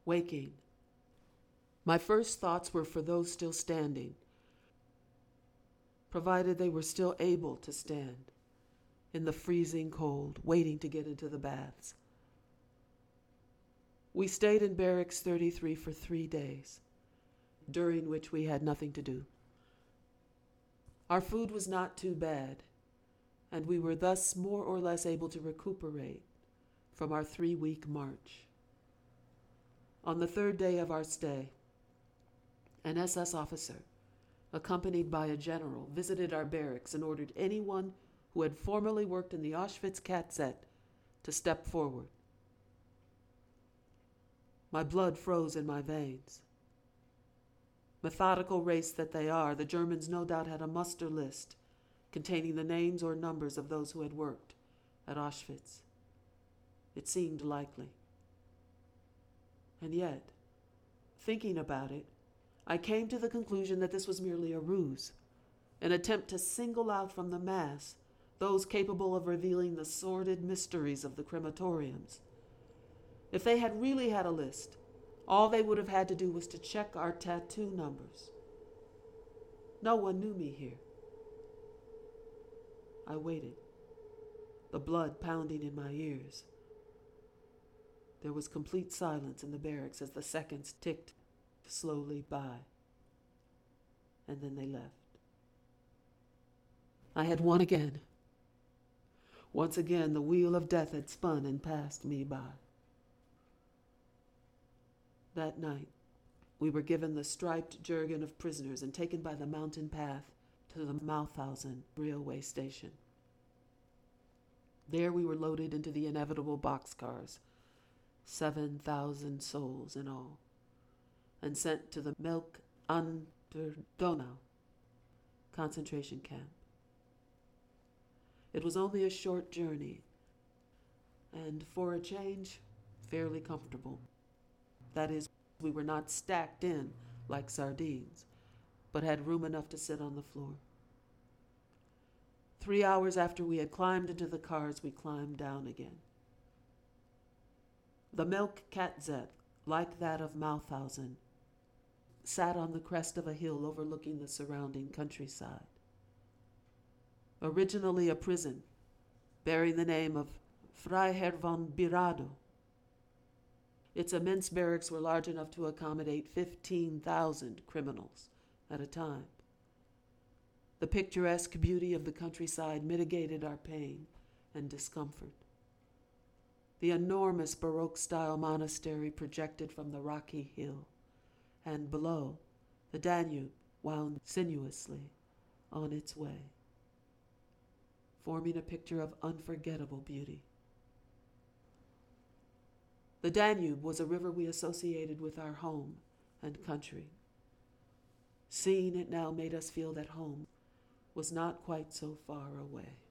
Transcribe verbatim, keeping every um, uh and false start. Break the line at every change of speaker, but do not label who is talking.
Waking, my first thoughts were for those still standing, provided they were still able to stand in the freezing cold, waiting to get into the baths. We stayed in Barracks thirty-three for three days, during which we had nothing to do. Our food was not too bad, and we were thus more or less able to recuperate from our three-week march. On the third day of our stay, an S S officer, accompanied by a general, visited our barracks and ordered anyone who had formerly worked in the Auschwitz K Z to step forward. My blood froze in my veins. Methodical race that they are, the Germans no doubt had a muster list containing the names or numbers of those who had worked at Auschwitz. It seemed likely. And yet, thinking about it, I came to the conclusion that this was merely a ruse, an attempt to single out from the mass those capable of revealing the sordid mysteries of the crematoriums. If they had really had a list, all they would have had to do was to check our tattoo numbers. No one knew me here. I waited, the blood pounding in my ears. There was complete silence in the barracks as the seconds ticked slowly by, and then they left. I had won again. Once again, the wheel of death had spun and passed me by. That night, we were given the striped jerkin of prisoners and taken by the mountain path to the Mauthausen railway station. There we were loaded into the inevitable boxcars, seven thousand souls in all, and sent to the Melk an der Donau concentration camp. It was only a short journey, and for a change, fairly comfortable. That is, we were not stacked in like sardines, but had room enough to sit on the floor. Three hours after we had climbed into the cars, we climbed down again. The Melk K Z, like that of Mauthausen, sat on the crest of a hill overlooking the surrounding countryside. Originally a prison, bearing the name of Freiherr von Birado, its immense barracks were large enough to accommodate fifteen thousand criminals at a time. The picturesque beauty of the countryside mitigated our pain and discomfort. The enormous Baroque-style monastery projected from the rocky hill, and below, the Danube wound sinuously on its way, forming a picture of unforgettable beauty. The Danube was a river we associated with our home and country. Seeing it now made us feel that home was not quite so far away.